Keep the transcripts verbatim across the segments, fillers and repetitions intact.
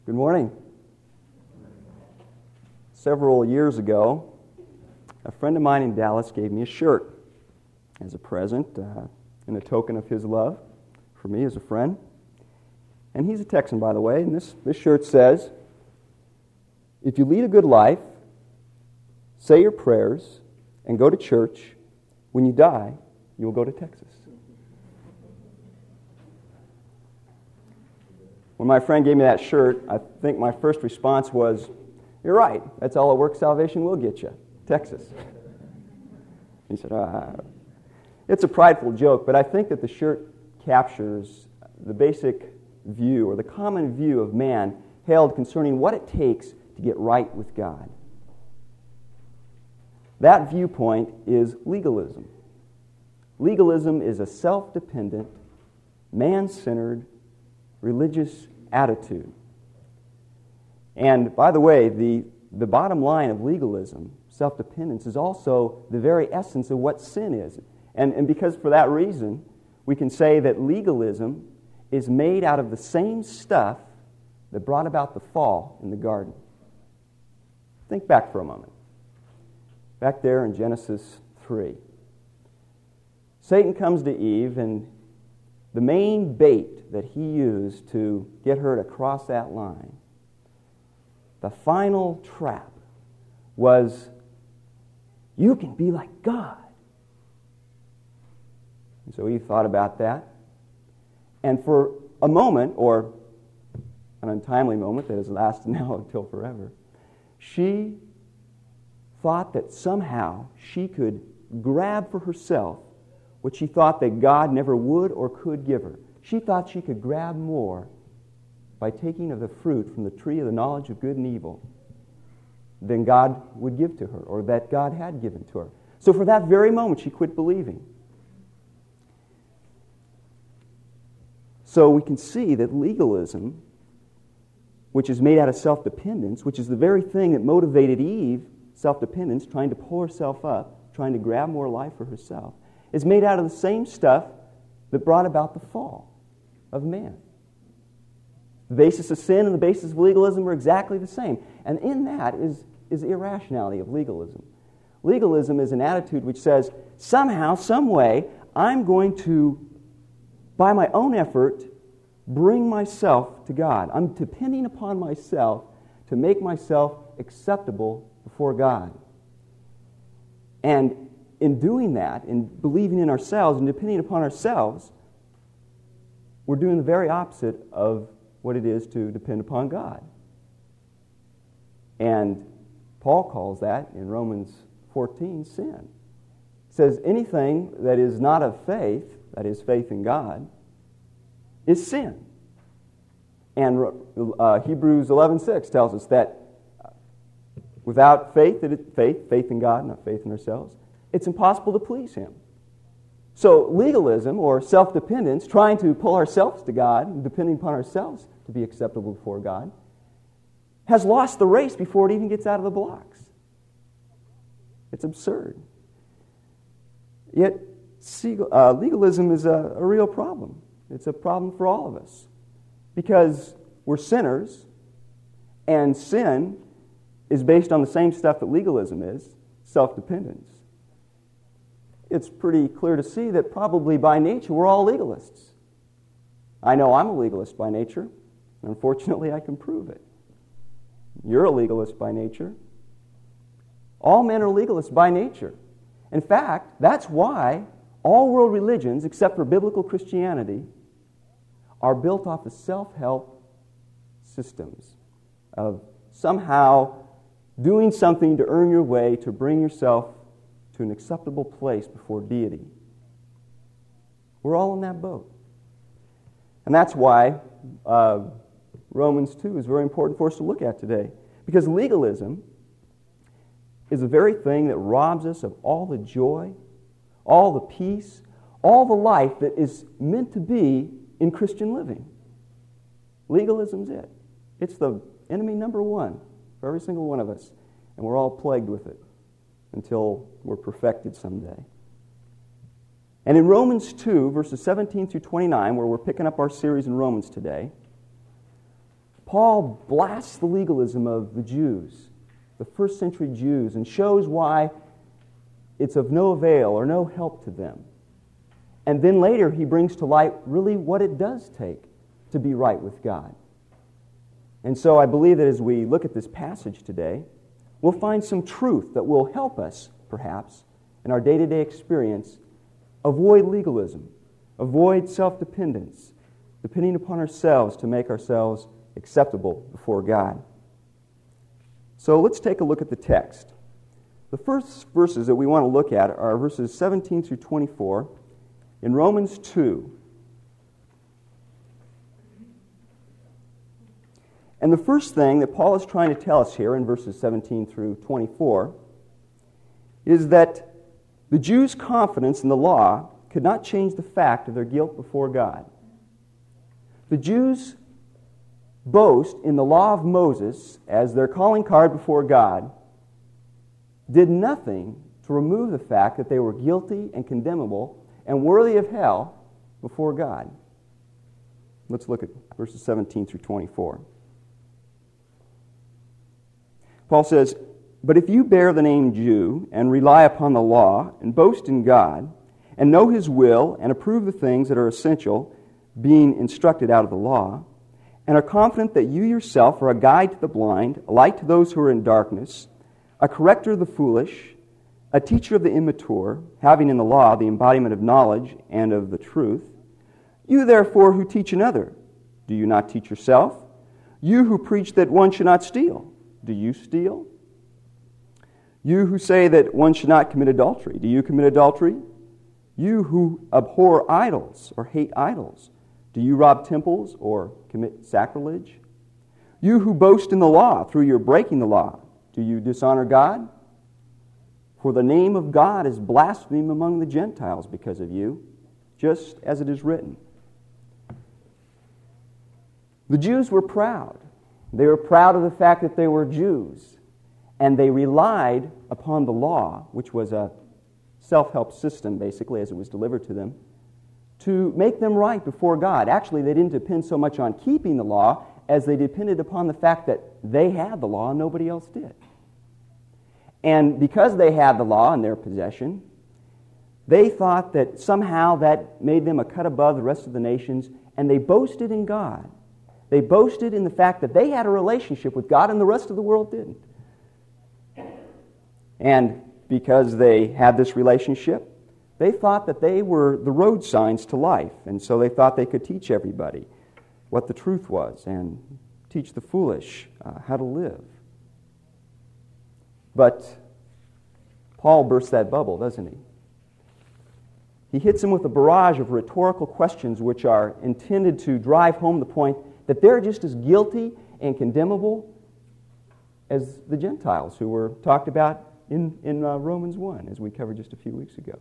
Good morning. Several years ago, a friend of mine in Dallas gave me a shirt as a present, uh, in a token of his love for me as a friend. And he's a Texan, by the way, and this, this shirt says, "If you lead a good life, say your prayers, and go to church, when you die, you will go to Texas." When my friend gave me that shirt, I think my first response was, "You're right, that's all a work salvation will get you, Texas." He said, ah. It's a prideful joke, but I think that the shirt captures the basic view, or the common view of man held concerning what it takes to get right with God. That viewpoint is legalism. Legalism is a self-dependent, man-centered, religious attitude. And by the way, the, the bottom line of legalism, self-dependence, is also the very essence of what sin is. And, and because for that reason, we can say that legalism is made out of the same stuff that brought about the fall in the garden. Think back for a moment. Back there in Genesis three. Satan comes to Eve, and the main bait that he used to get her to cross that line, the final trap, was, "You can be like God." And so Eve thought about that. And for a moment, or an untimely moment that has lasted now until forever, she thought that somehow she could grab for herself what she thought that God never would or could give her. She thought she could grab more by taking of the fruit from the tree of the knowledge of good and evil than God would give to her, or that God had given to her. So for that very moment, she quit believing. So we can see that legalism, which is made out of self-dependence, which is the very thing that motivated Eve, self-dependence, trying to pull herself up, trying to grab more life for herself, is made out of the same stuff that brought about the fall of man. The basis of sin and the basis of legalism are exactly the same. And in that is, is the irrationality of legalism. Legalism is an attitude which says, somehow, some way, I'm going to, by my own effort, bring myself to God. I'm depending upon myself to make myself acceptable before God. And in doing that, in believing in ourselves and depending upon ourselves, we're doing the very opposite of what it is to depend upon God. And Paul calls that, in Romans fourteen, sin. He says anything that is not of faith, that is faith in God, is sin. And uh, Hebrews eleven six tells us that without faith, it is faith, faith in God, not faith in ourselves, it's impossible to please Him. So legalism, or self-dependence, trying to pull ourselves to God, and depending upon ourselves to be acceptable before God, has lost the race before it even gets out of the blocks. It's absurd. Yet uh, legalism is a, a real problem. It's a problem for all of us. Because we're sinners, and sin is based on the same stuff that legalism is, self-dependence. It's pretty clear to see that probably by nature we're all legalists. I know I'm a legalist by nature, and unfortunately I can prove it. You're a legalist by nature. All men are legalists by nature. In fact, that's why all world religions, except for biblical Christianity, are built off of self-help systems of somehow doing something to earn your way, to bring yourself to an acceptable place before deity. We're all in that boat. And that's why uh, Romans two is very important for us to look at today. Because legalism is the very thing that robs us of all the joy, all the peace, all the life that is meant to be in Christian living. Legalism's it. It's the enemy number one for every single one of us. And we're all plagued with it until we're perfected someday. And in Romans two, verses seventeen through twenty-nine, where we're picking up our series in Romans today, Paul blasts the legalism of the Jews, the first century Jews, and shows why it's of no avail or no help to them. And then later he brings to light really what it does take to be right with God. And so I believe that as we look at this passage today, we'll find some truth that will help us, perhaps, in our day-to-day experience, avoid legalism, avoid self-dependence, depending upon ourselves to make ourselves acceptable before God. So let's take a look at the text. The first verses that we want to look at are verses seventeen through twenty-four in Romans two. And the first thing that Paul is trying to tell us here in verses seventeen through twenty-four is that the Jews' confidence in the law could not change the fact of their guilt before God. The Jews boast in the law of Moses as their calling card before God did nothing to remove the fact that they were guilty and condemnable and worthy of hell before God. Let's look at verses seventeen through twenty-four. Paul says, "But if you bear the name Jew and rely upon the law and boast in God and know His will and approve the things that are essential, being instructed out of the law, and are confident that you yourself are a guide to the blind, a light to those who are in darkness, a corrector of the foolish, a teacher of the immature, having in the law the embodiment of knowledge and of the truth, you therefore who teach another, do you not teach yourself? You who preach that one should not steal, do you steal? You who say that one should not commit adultery, do you commit adultery? You who abhor idols or hate idols, do you rob temples or commit sacrilege? You who boast in the law through your breaking the law, do you dishonor God? For the name of God is blasphemed among the Gentiles because of you, just as it is written." The Jews were proud. They were proud of the fact that they were Jews, and they relied upon the law, which was a self-help system, basically, as it was delivered to them, to make them right before God. Actually, they didn't depend so much on keeping the law as they depended upon the fact that they had the law and nobody else did. And because they had the law in their possession, they thought that somehow that made them a cut above the rest of the nations, and they boasted in God. They boasted in the fact that they had a relationship with God and the rest of the world didn't. And because they had this relationship, they thought that they were the road signs to life, and so they thought they could teach everybody what the truth was and teach the foolish uh, how to live. But Paul bursts that bubble, doesn't he? He hits them with a barrage of rhetorical questions which are intended to drive home the point that they're just as guilty and condemnable as the Gentiles who were talked about in, in uh, Romans one, as we covered just a few weeks ago.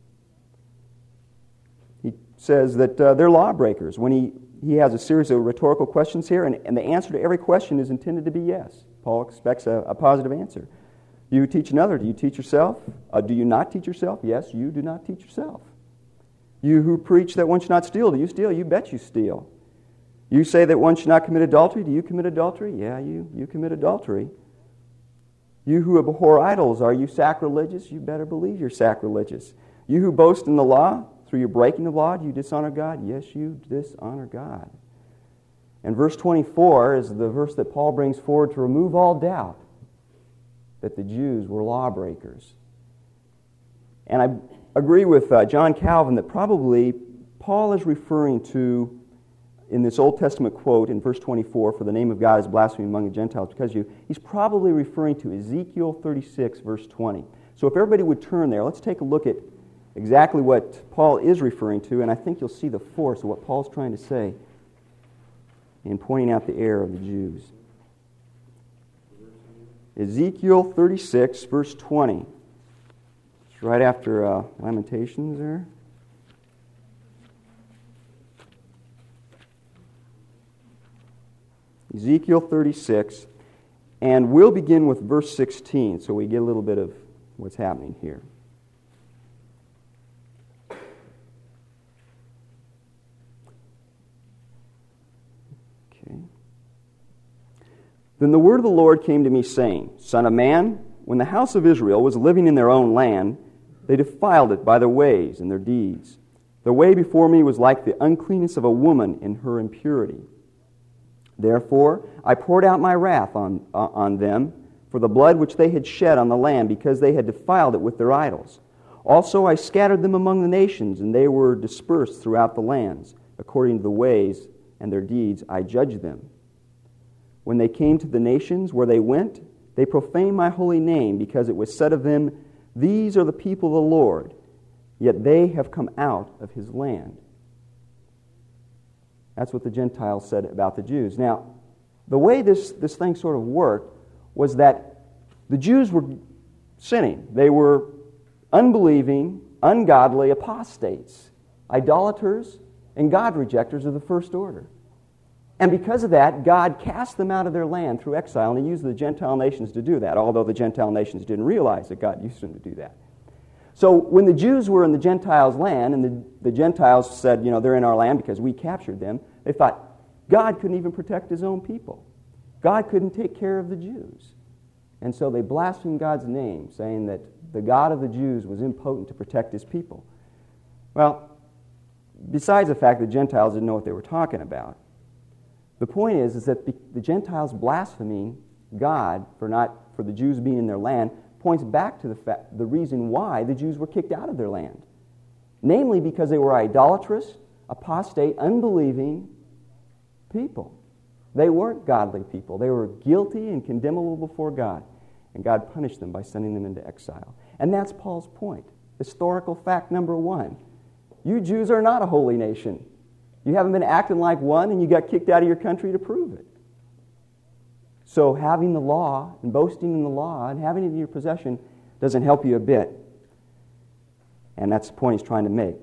He says that uh, they're lawbreakers. When he, he has a series of rhetorical questions here, and, and the answer to every question is intended to be yes. Paul expects a, a positive answer. Do you teach another? Do you teach yourself? Uh, do you not teach yourself? Yes, you do not teach yourself. You who preach that one should not steal, do you steal? You bet you steal. You say that one should not commit adultery, do you commit adultery? Yeah, you, you commit adultery. You who abhor idols, are you sacrilegious? You better believe you're sacrilegious. You who boast in the law, through your breaking the law, do you dishonor God? Yes, you dishonor God. And verse twenty-four is the verse that Paul brings forward to remove all doubt that the Jews were lawbreakers. And I agree with uh, John Calvin that probably Paul is referring to, in this Old Testament quote in verse twenty-four, "For the name of God is blasphemed among the Gentiles because of you," he's probably referring to Ezekiel thirty-six, verse twenty. So if everybody would turn there, let's take a look at exactly what Paul is referring to, and I think you'll see the force of what Paul's trying to say in pointing out the error of the Jews. Ezekiel thirty-six, verse twenty. It's right after uh, Lamentations there. Ezekiel thirty-six, and we'll begin with verse sixteen, so we get a little bit of what's happening here. Okay. Then the word of the Lord came to me, saying, Son of man, when the house of Israel was living in their own land, they defiled it by their ways and their deeds. Their way before me was like the uncleanness of a woman in her impurity. Therefore I poured out my wrath on, uh, on them for the blood which they had shed on the land, because they had defiled it with their idols. Also I scattered them among the nations, and they were dispersed throughout the lands. According to the ways and their deeds I judged them. When they came to the nations where they went, they profaned my holy name, because it was said of them, These are the people of the Lord, yet they have come out of his land. That's what the Gentiles said about the Jews. Now, the way this, this thing sort of worked was that the Jews were sinning. They were unbelieving, ungodly apostates, idolaters, and God rejecters of the first order. And because of that, God cast them out of their land through exile, and he used the Gentile nations to do that, although the Gentile nations didn't realize that God used them to do that. So when the Jews were in the Gentiles' land, and the, the Gentiles said, you know, they're in our land because we captured them, they thought God couldn't even protect his own people. God couldn't take care of the Jews. And so they blasphemed God's name, saying that the God of the Jews was impotent to protect his people. Well, besides the fact that Gentiles didn't know what they were talking about, the point is, is that the Gentiles blaspheming God for not for the Jews being in their land points back to the fact, the reason why the Jews were kicked out of their land. Namely because they were idolatrous, apostate, unbelieving people. They weren't godly people. They were guilty and condemnable before God. And God punished them by sending them into exile. And that's Paul's point. Historical fact number one. You Jews are not a holy nation. You haven't been acting like one, and you got kicked out of your country to prove it. So having the law and boasting in the law and having it in your possession doesn't help you a bit. And that's the point he's trying to make.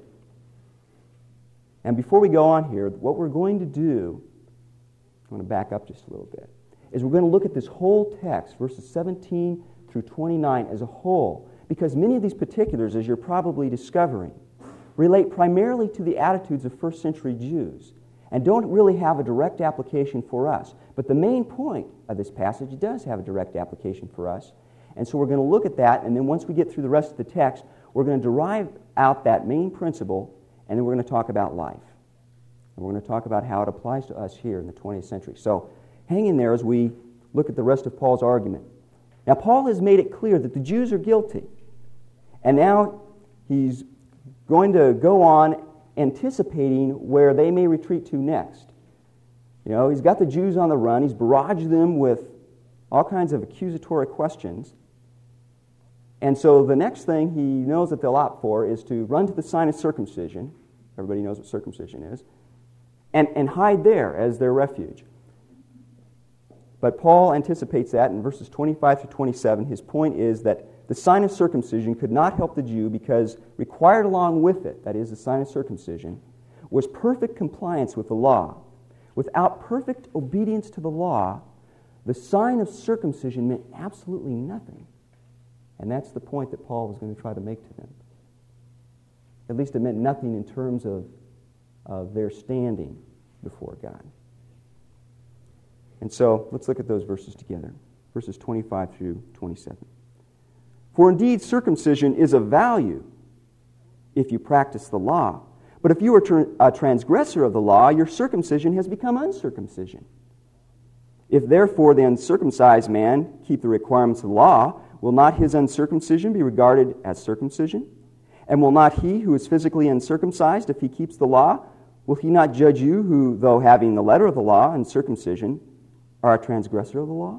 And before we go on here, what we're going to do, I'm going to back up just a little bit, is we're going to look at this whole text, verses seventeen through twenty-nine, as a whole, because many of these particulars, as you're probably discovering, relate primarily to the attitudes of first century Jews and don't really have a direct application for us. But the main point of this passage does have a direct application for us. And so we're going to look at that, and then once we get through the rest of the text, we're going to derive out that main principle, and then we're going to talk about life. And we're going to talk about how it applies to us here in the twentieth century. So hang in there as we look at the rest of Paul's argument. Now, Paul has made it clear that the Jews are guilty. And now he's going to go on anticipating where they may retreat to next. You know, he's got the Jews on the run. He's barraged them with all kinds of accusatory questions. And so the next thing he knows that they'll opt for is to run to the sign of circumcision. Everybody knows what circumcision is. And, and hide there as their refuge. But Paul anticipates that in verses twenty-five through twenty-seven. His point is that the sign of circumcision could not help the Jew because required along with it, that is, the sign of circumcision, was perfect compliance with the law. Without perfect obedience to the law, the sign of circumcision meant absolutely nothing. And that's the point that Paul was going to try to make to them. At least it meant nothing in terms of, of their standing before God. And so let's look at those verses together, verses twenty-five through twenty-seven. For indeed circumcision is of value if you practice the law. But if you are a transgressor of the law, your circumcision has become uncircumcision. If therefore the uncircumcised man keep the requirements of the law, will not his uncircumcision be regarded as circumcision? And will not he who is physically uncircumcised, if he keeps the law, will he not judge you who, though having the letter of the law and circumcision, are a transgressor of the law?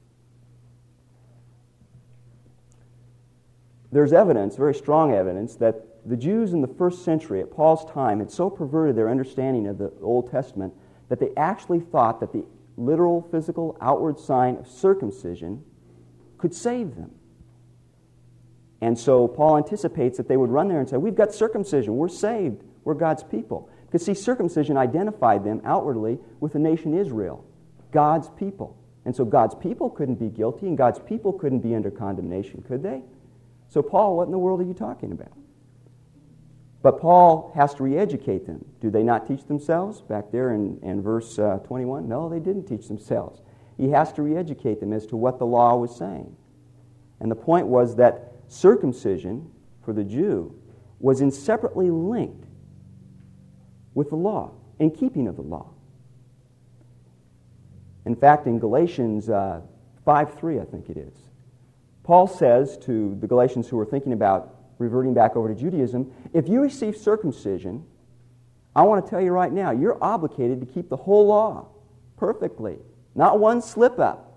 There's evidence, very strong evidence, that the Jews in the first century at Paul's time had so perverted their understanding of the Old Testament that they actually thought that the literal, physical, outward sign of circumcision could save them. And so Paul anticipates that they would run there and say, we've got circumcision, we're saved, we're God's people. Because see, circumcision identified them outwardly with the nation Israel, God's people. And so God's people couldn't be guilty, and God's people couldn't be under condemnation, could they? So Paul, what in the world are you talking about? But Paul has to re-educate them. Do they not teach themselves? Back there in, in verse uh, twenty-one, no, they didn't teach themselves. He has to re-educate them as to what the law was saying. And the point was that circumcision for the Jew was inseparably linked with the law, in keeping of the law. In fact, in Galatians uh, five three, I think it is, Paul says to the Galatians who are thinking about reverting back over to Judaism, if you receive circumcision, I want to tell you right now, you're obligated to keep the whole law perfectly, not one slip-up.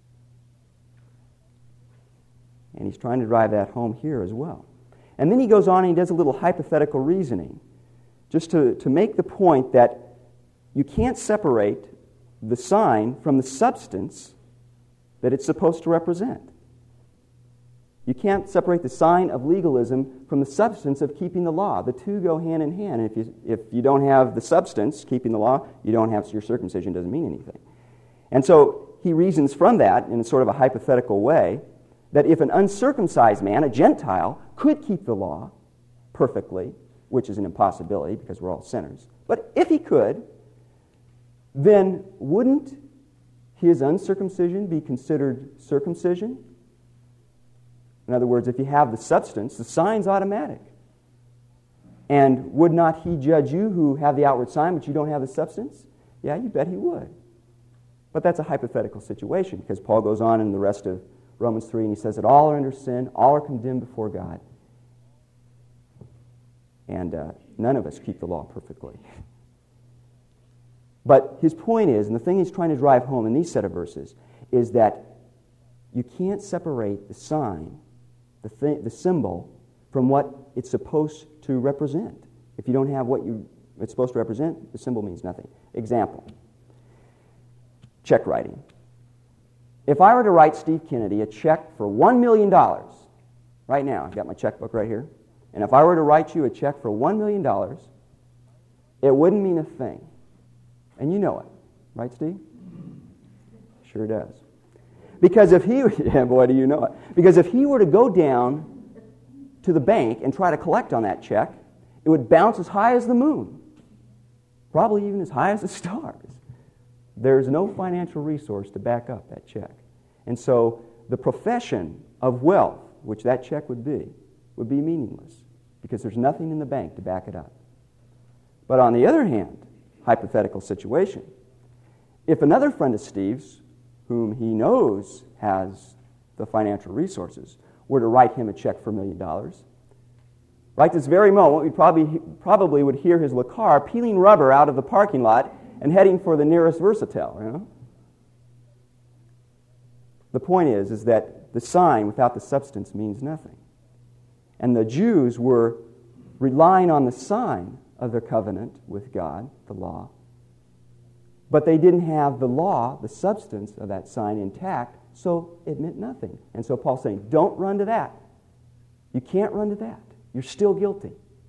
And he's trying to drive that home here as well. And then he goes on and he does a little hypothetical reasoning, just to, to make the point that you can't separate the sign from the substance that it's supposed to represent. You can't separate the sign of legalism from the substance of keeping the law. The two go hand in hand. And if you, if you don't have the substance, keeping the law, you don't have your circumcision, doesn't mean anything. And so he reasons from that, in sort of a hypothetical way, that if an uncircumcised man, a Gentile, could keep the law perfectly, which is an impossibility because we're all sinners, but if he could, then wouldn't his uncircumcision be considered circumcision? In other words, if you have the substance, the sign's automatic. And would not he judge you who have the outward sign but you don't have the substance? Yeah, you bet he would. But that's a hypothetical situation because Paul goes on in the rest of Romans three and he says that all are under sin, all are condemned before God. And uh, none of us keep the law perfectly. But his point is, and the thing he's trying to drive home in these set of verses, is that you can't separate the sign, the, th- the symbol, from what it's supposed to represent. If you don't have what you, it's supposed to represent, the symbol means nothing. Example, check writing. If I were to write Steve Kennedy a check for one million dollars, right now, I've got my checkbook right here, and if I were to write you a check for one million dollars, it wouldn't mean a thing. And you know it, right, Steve? Sure does. Because if he, yeah, boy, do you know it. Because if he were to go down to the bank and try to collect on that check, it would bounce as high as the moon, probably even as high as the stars. There's no financial resource to back up that check. And so the profession of wealth, which that check would be, would be meaningless because there's nothing in the bank to back it up. But on the other hand, hypothetical situation, if another friend of Steve's, whom he knows has the financial resources, were to write him a check for a million dollars, right this very moment, we probably probably would hear his car peeling rubber out of the parking lot and heading for the nearest Versatel, you know? The point is, is that the sign without the substance means nothing. And the Jews were relying on the sign of their covenant with God, the law, but they didn't have the law, the substance of that sign intact, so it meant nothing. And so Paul's saying, don't run to that. You can't run to that. You're still guilty.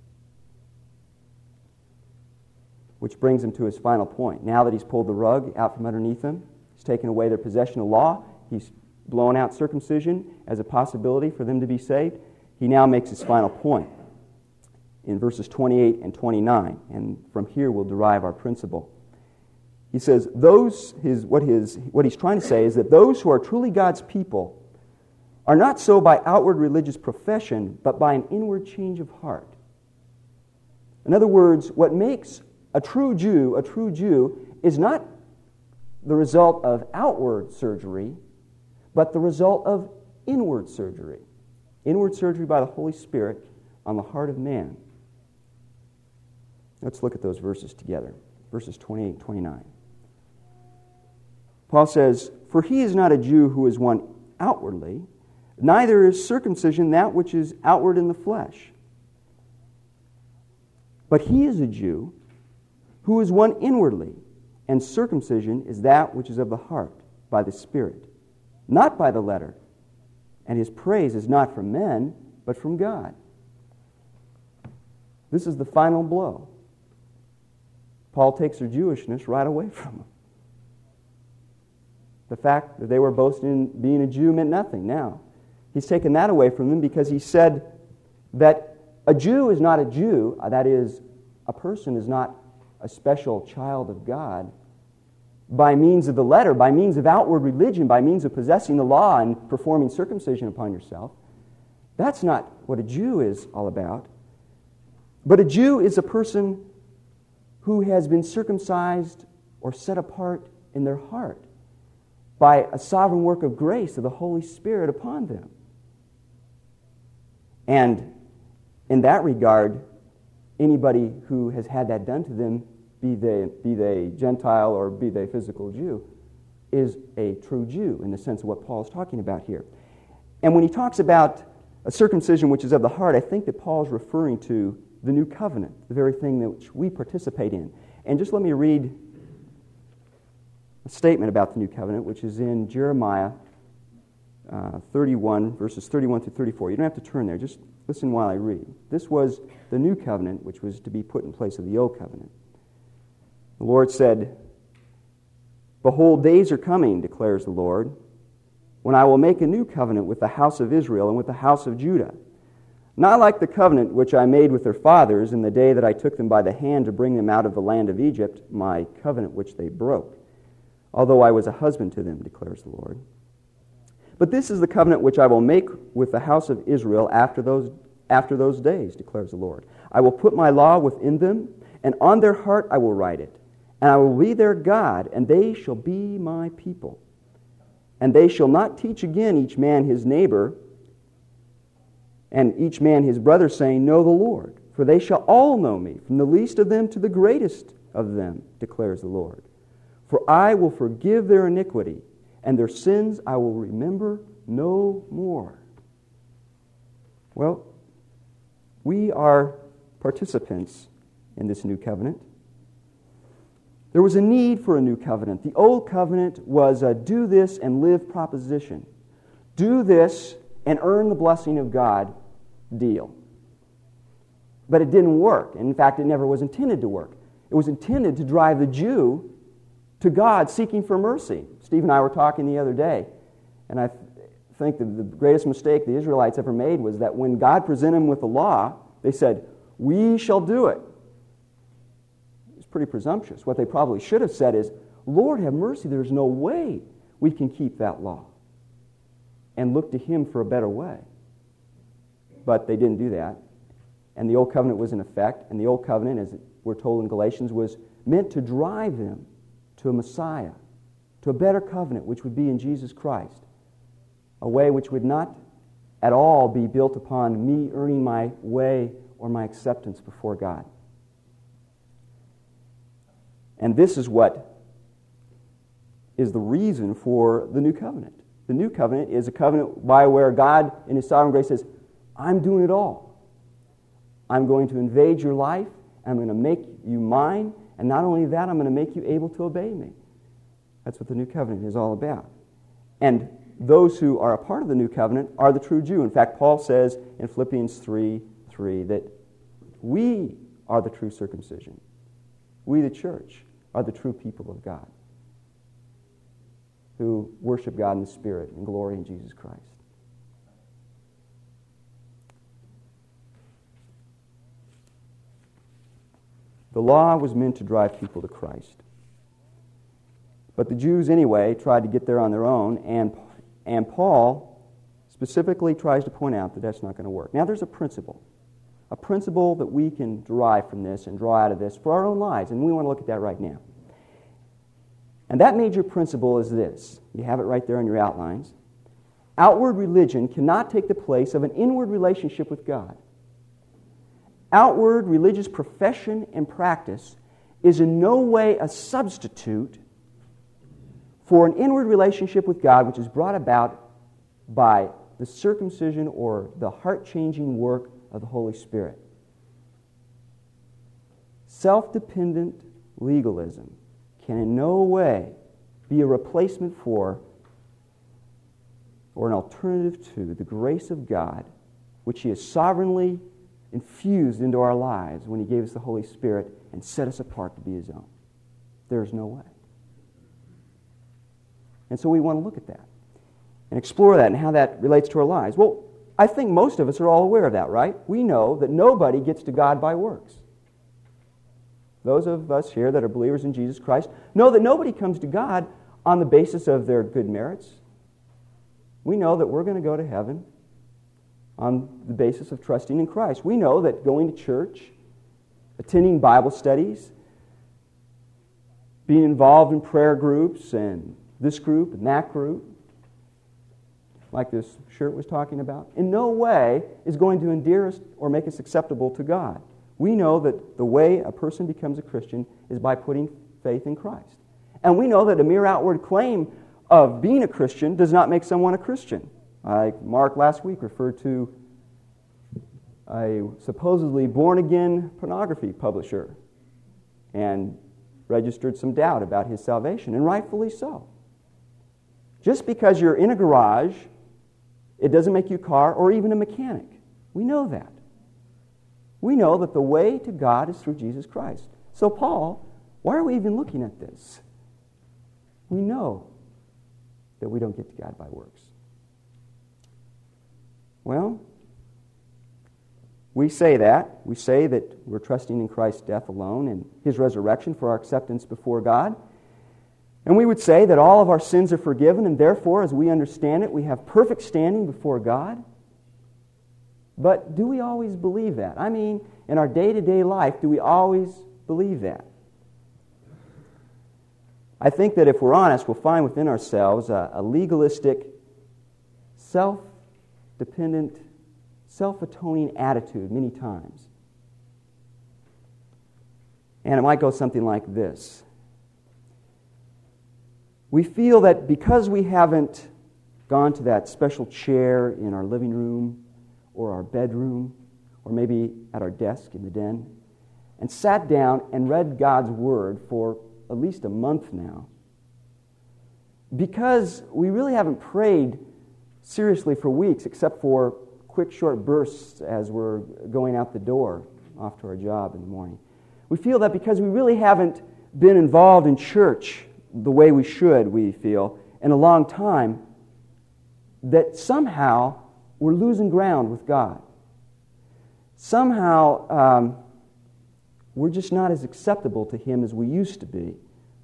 Which brings him to his final point. Now that he's pulled the rug out from underneath them, he's taken away their possession of law, he's blown out circumcision as a possibility for them to be saved, he now makes his final point in verses twenty-eight and twenty-nine. And from here we'll derive our principle. He says, those his what his what he's trying to say is that those who are truly God's people are not so by outward religious profession, but by an inward change of heart. In other words, what makes a true Jew a true Jew is not the result of outward surgery, but the result of inward surgery. Inward surgery by the Holy Spirit on the heart of man. Let's look at those verses together. Verses twenty-eight and twenty-nine. Paul says, for he is not a Jew who is one outwardly, neither is circumcision that which is outward in the flesh. But he is a Jew who is one inwardly, and circumcision is that which is of the heart, by the Spirit, not by the letter. And his praise is not from men, but from God. This is the final blow. Paul takes their Jewishness right away from them. The fact that they were boasting in being a Jew meant nothing now. He's taken that away from them because he said that a Jew is not a Jew, that is, a person is not a special child of God, by means of the letter, by means of outward religion, by means of possessing the law and performing circumcision upon yourself. That's not what a Jew is all about. But a Jew is a person who has been circumcised or set apart in their heart by a sovereign work of grace of the Holy Spirit upon them. And in that regard, anybody who has had that done to them, be they, be they Gentile or be they physical Jew, is a true Jew in the sense of what Paul's talking about here. And when he talks about a circumcision which is of the heart, I think that Paul's referring to the new covenant, the very thing that which we participate in. And just let me read a statement about the new covenant, which is in Jeremiah uh, thirty-one, verses thirty-one through thirty-four. You don't have to turn there. Just listen while I read. This was the new covenant, which was to be put in place of the old covenant. The Lord said, "Behold, days are coming, declares the Lord, when I will make a new covenant with the house of Israel and with the house of Judah. Not like the covenant which I made with their fathers in the day that I took them by the hand to bring them out of the land of Egypt, my covenant which they broke, although I was a husband to them, declares the Lord. But this is the covenant which I will make with the house of Israel after those, after those days, declares the Lord. I will put my law within them, and on their heart I will write it. And I will be their God, and they shall be my people. And they shall not teach again each man his neighbor, and each man his brother, saying, Know the Lord. For they shall all know me, from the least of them to the greatest of them, declares the Lord. For I will forgive their iniquity, and their sins I will remember no more." Well, we are participants in this new covenant. There was a need for a new covenant. The old covenant was a do this and live proposition. Do this and earn the blessing of God deal. But it didn't work. In fact, it never was intended to work. It was intended to drive the Jew to God seeking for mercy. Steve and I were talking the other day, and I th- think that the greatest mistake the Israelites ever made was that when God presented them with the law, they said, "We shall do it." It's pretty presumptuous. What they probably should have said is, "Lord, have mercy, there's no way we can keep that law," and look to Him for a better way. But they didn't do that. And the Old Covenant was in effect, and the Old Covenant, as we're told in Galatians, was meant to drive them to a Messiah, to a better covenant, which would be in Jesus Christ, a way which would not at all be built upon me earning my way or my acceptance before God. And this is what is the reason for the new covenant. The new covenant is a covenant by where God, in His sovereign grace, says, I'm doing it all. I'm going to invade your life, and I'm going to make you mine, and not only that, I'm going to make you able to obey me. That's what the new covenant is all about. And those who are a part of the new covenant are the true Jew. In fact, Paul says in Philippians three three that we are the true circumcision. We, the church, are the true people of God who worship God in the Spirit and glory in Jesus Christ. The law was meant to drive people to Christ. But the Jews, anyway, tried to get there on their own, and, and Paul specifically tries to point out that that's not going to work. Now, there's a principle, a principle that we can derive from this and draw out of this for our own lives, and we want to look at that right now. And that major principle is this. You have it right there in your outlines. Outward religion cannot take the place of an inward relationship with God. Outward religious profession and practice is in no way a substitute for an inward relationship with God, which is brought about by the circumcision or the heart-changing work of the Holy Spirit. Self-dependent legalism can in no way be a replacement for or an alternative to the grace of God, which He has sovereignly infused into our lives when He gave us the Holy Spirit and set us apart to be His own. There is no way. And so we want to look at that and explore that and how that relates to our lives. Well, I think most of us are all aware of that, right? We know that nobody gets to God by works. those of us here that are believers in Jesus Christ, know that nobody comes to God on the basis of their good merits. We know that we're going to go to heaven on the basis of trusting in Christ. We know that going to church, attending Bible studies, being involved in prayer groups and this group and that group, like this shirt was talking about, in no way is going to endear us or make us acceptable to God. We know that the way a person becomes a Christian is by putting faith in Christ. And we know that a mere outward claim of being a Christian does not make someone a Christian. Like Mark last week referred to a supposedly born-again pornography publisher and registered some doubt about his salvation, and rightfully so. Just because you're in a garage, it doesn't make you a car or even a mechanic. We know that. We know that the way to God is through Jesus Christ. So Paul, why are we even looking at this? We know that we don't get to God by works. Well, we say that. We say that we're trusting in Christ's death alone and His resurrection for our acceptance before God. And we would say that all of our sins are forgiven, and therefore, as we understand it, we have perfect standing before God. But do we always believe that? I mean, in our day-to-day life, do we always believe that? I think that if we're honest, we'll find within ourselves a, a legalistic, self-dependent, self-atoning attitude many times. And it might go something like this. We feel that because we haven't gone to that special chair in our living room or our bedroom or maybe at our desk in the den and sat down and read God's Word for at least a month now, because we really haven't prayed seriously for weeks except for quick short bursts as we're going out the door off to our job in the morning. We feel that because we really haven't been involved in church the way we should, we feel, in a long time, that somehow we're losing ground with God. Somehow um, we're just not as acceptable to Him as we used to be.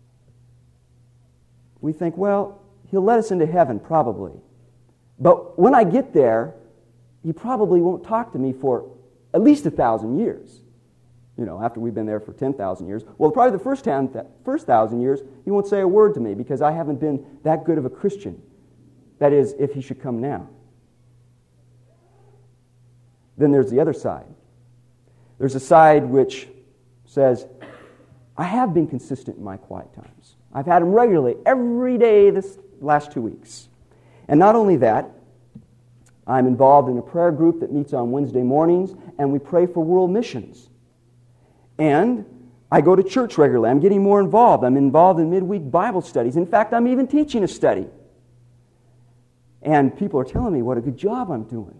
We think, well, He'll let us into heaven, probably. But when I get there, He probably won't talk to me for at least a thousand years. You know, after we've been there for ten thousand years. Well, probably the first, ten, first thousand years, He won't say a word to me because I haven't been that good of a Christian. That is, if He should come now. Then there's the other side. There's a side which says, I have been consistent in my quiet times. I've had them regularly every day this last two weeks. And not only that, I'm involved in a prayer group that meets on Wednesday mornings, and we pray for world missions. And I go to church regularly. I'm getting more involved. I'm involved in midweek Bible studies. In fact, I'm even teaching a study. And people are telling me what a good job I'm doing.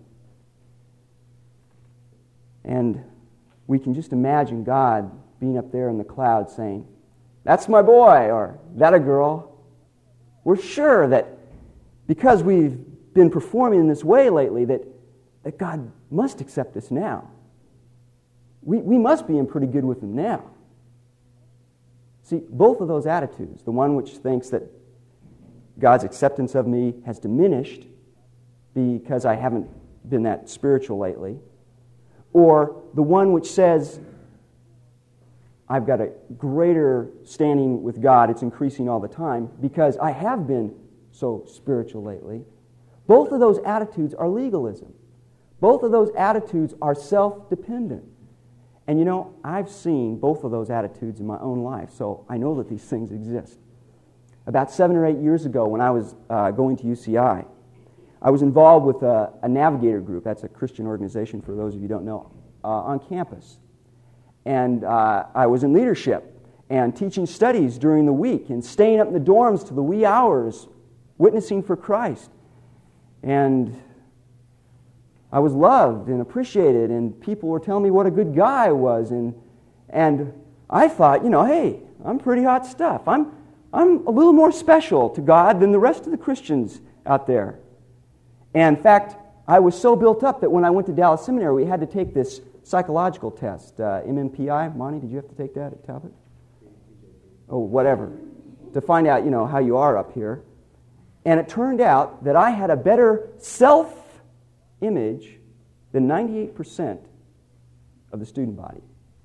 And we can just imagine God being up there in the clouds saying, that's my boy, or that a girl. We're sure that because we've been performing in this way lately, that, that God must accept us now. We, we must be in pretty good with Him now. See, both of those attitudes, the one which thinks that God's acceptance of me has diminished because I haven't been that spiritual lately, or the one which says, I've got a greater standing with God, it's increasing all the time, because I have been so spiritual lately. Both of those attitudes are legalism. Both of those attitudes are self-dependent. And you know, I've seen both of those attitudes in my own life, so I know that these things exist. About seven or eight years ago, when I was uh, going to U C I, I was involved with a, a Navigator group. That's a Christian organization, for those of you who don't know, uh, on campus. And uh, I was in leadership and teaching studies during the week and staying up in the dorms to the wee hours, witnessing for Christ. And I was loved and appreciated, and people were telling me what a good guy I was. And and I thought, you know, hey, I'm pretty hot stuff. I'm I'm a little more special to God than the rest of the Christians out there. And in fact, I was so built up that when I went to Dallas Seminary, we had to take this psychological test, uh, M M P I. Monty, did you have to take that at Talbot? Oh, whatever. To find out, you know, how you are up here. And it turned out that I had a better self-image than ninety-eight percent of the student body.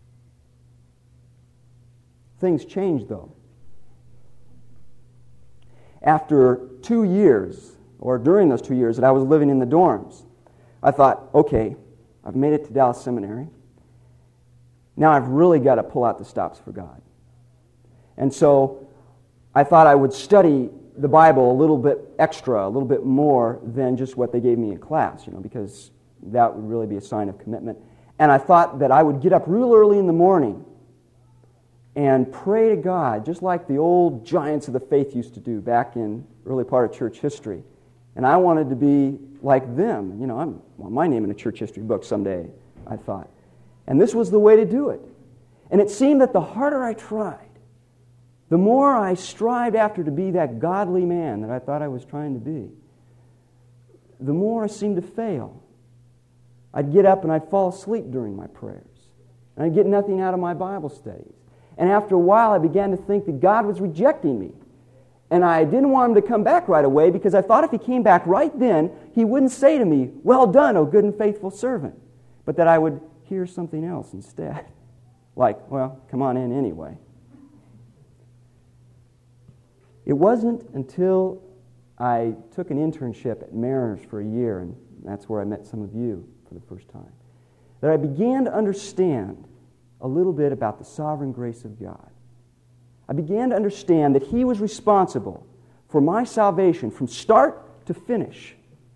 Things changed, though. After two years, or during those two years that I was living in the dorms, I thought, okay, I've made it to Dallas Seminary. Now I've really got to pull out the stops for God. And so I thought I would study the Bible a little bit extra, a little bit more than just what they gave me in class, you know, because that would really be a sign of commitment. And I thought that I would get up real early in the morning and pray to God, just like the old giants of the faith used to do back in early part of church history. And I wanted to be like them. You know, I'm, I want my name in a church history book someday, I thought. And this was the way to do it. And it seemed that the harder I tried, the more I strived after to be that godly man that I thought I was trying to be, the more I seemed to fail. I'd get up and I'd fall asleep during my prayers. And I'd get nothing out of my Bible studies. And after a while, I began to think that God was rejecting me. And I didn't want him to come back right away because I thought if he came back right then, he wouldn't say to me, "Well done, O good and faithful servant," but that I would hear something else instead. Like, "Well, come on in anyway." It wasn't until I took an internship at Mariners for a year, and that's where I met some of you for the first time, that I began to understand a little bit about the sovereign grace of God. I began to understand that he was responsible for my salvation from start to finish.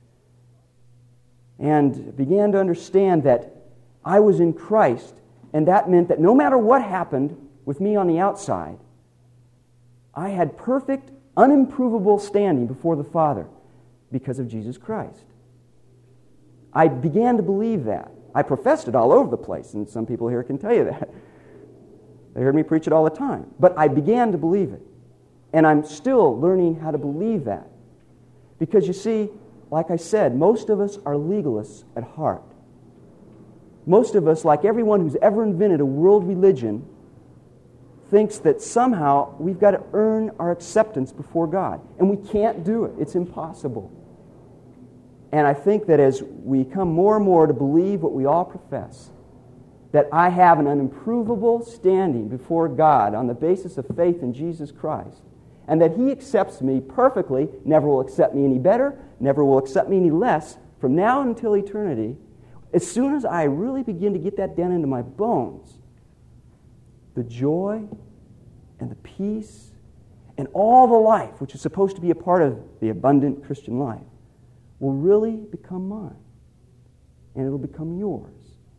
And began to understand that I was in Christ, and that meant that no matter what happened with me on the outside, I had perfect, unimprovable standing before the Father because of Jesus Christ. I began to believe that. I professed it all over the place, and some people here can tell you that. They heard me preach it all the time. But I began to believe it. And I'm still learning how to believe that. Because you see, like I said, most of us are legalists at heart. Most of us, like everyone who's ever invented a world religion, thinks that somehow we've got to earn our acceptance before God. And we can't do it. It's impossible. And I think that as we come more and more to believe what we all profess, that I have an unimprovable standing before God on the basis of faith in Jesus Christ, and that he accepts me perfectly, never will accept me any better, never will accept me any less, from now until eternity, as soon as I really begin to get that down into my bones, the joy and the peace and all the life, which is supposed to be a part of the abundant Christian life, will really become mine, and it'll become yours.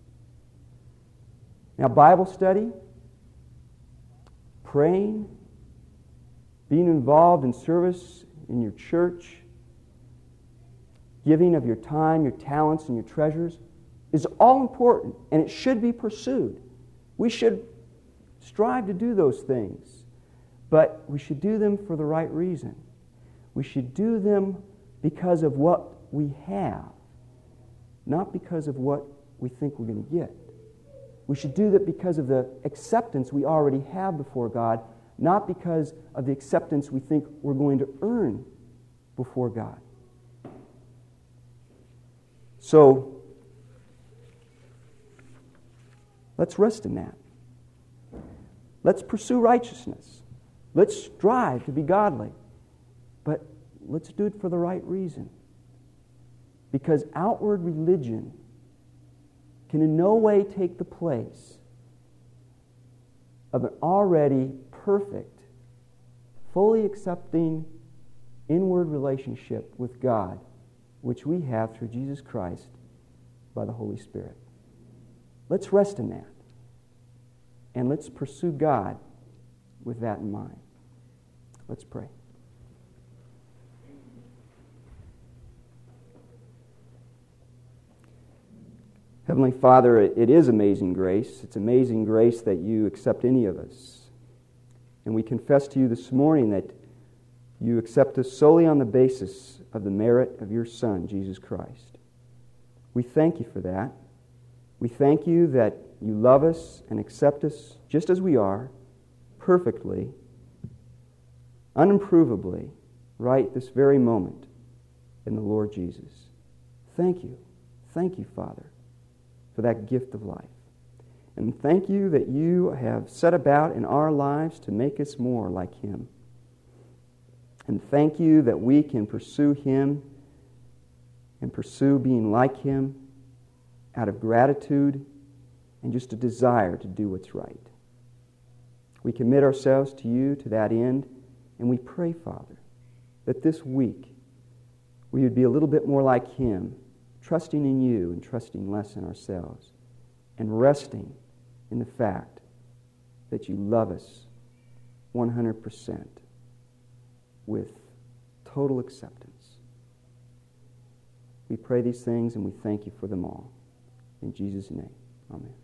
Now, Bible study, praying, being involved in service in your church, giving of your time, your talents, and your treasures is all important, and it should be pursued. We should strive to do those things, but we should do them for the right reason. We should do them because of what we have, not because of what we think we're going to get. We should do that because of the acceptance we already have before God, not because of the acceptance we think we're going to earn before God. So, let's rest in that. Let's pursue righteousness. Let's strive to be godly. But let's do it for the right reason. Because outward religion can in no way take the place of an already perfect, fully accepting inward relationship with God, which we have through Jesus Christ by the Holy Spirit. Let's rest in that. And let's pursue God with that in mind. Let's pray. Heavenly Father, it is amazing grace. It's amazing grace that you accept any of us. And we confess to you this morning that you accept us solely on the basis of the merit of your Son, Jesus Christ. We thank you for that. We thank you that you love us and accept us just as we are, perfectly, unimprovably, right this very moment in the Lord Jesus. Thank you. Thank you, Father, for that gift of life. And thank you that you have set about in our lives to make us more like Him. And thank you that we can pursue Him and pursue being like Him out of gratitude and just a desire to do what's right. We commit ourselves to you to that end, and we pray, Father, that this week we would be a little bit more like Him, trusting in you and trusting less in ourselves, and resting in the fact that you love us one hundred percent with total acceptance. We pray these things and we thank you for them all. In Jesus' name, amen.